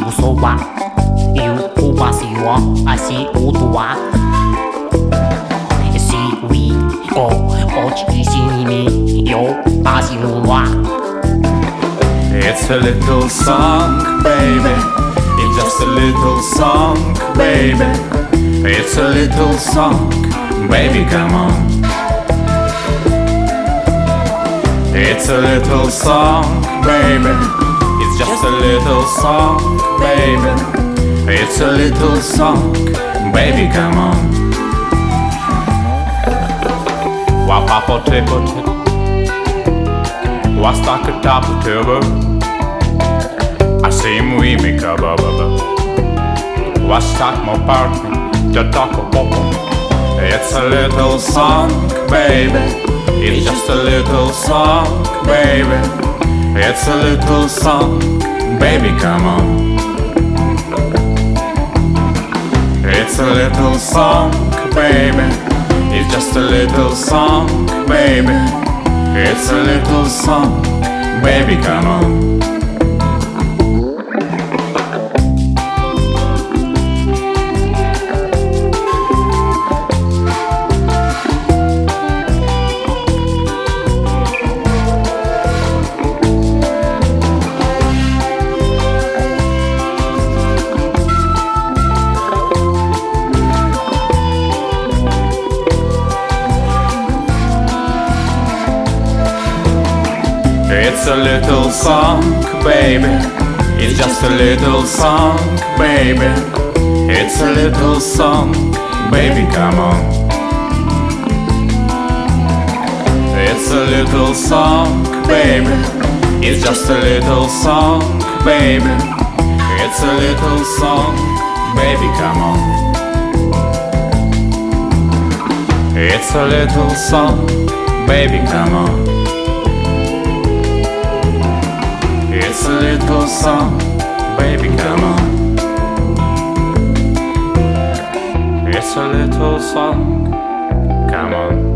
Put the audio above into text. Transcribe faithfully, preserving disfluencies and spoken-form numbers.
嘘は言うますよ足音はしりこおちしによ足は It's a little song, baby. It's just a little song, baby. It's a little song, baby, come on. It's a little song, baby. It's just a little song, baby. It's a little song, baby, come on. Wa papa triple wa stuck a top of turbo. I see we make a bubble. Wa stuck my partner, the talk of pop. It's a little song, baby. It's just a little song, baby. It's a little song, baby, come on. It's a little song, baby. It's just a little song, baby. It's a little song, baby, come on. It's a little song, baby. It's just a little song, baby. It's a little song, baby, come on. It's a little song, baby. It's just a little song, baby. It's a little song, baby, come on. It's a little song, baby, come on. It's a little song, baby, come on. It's a little song, come on.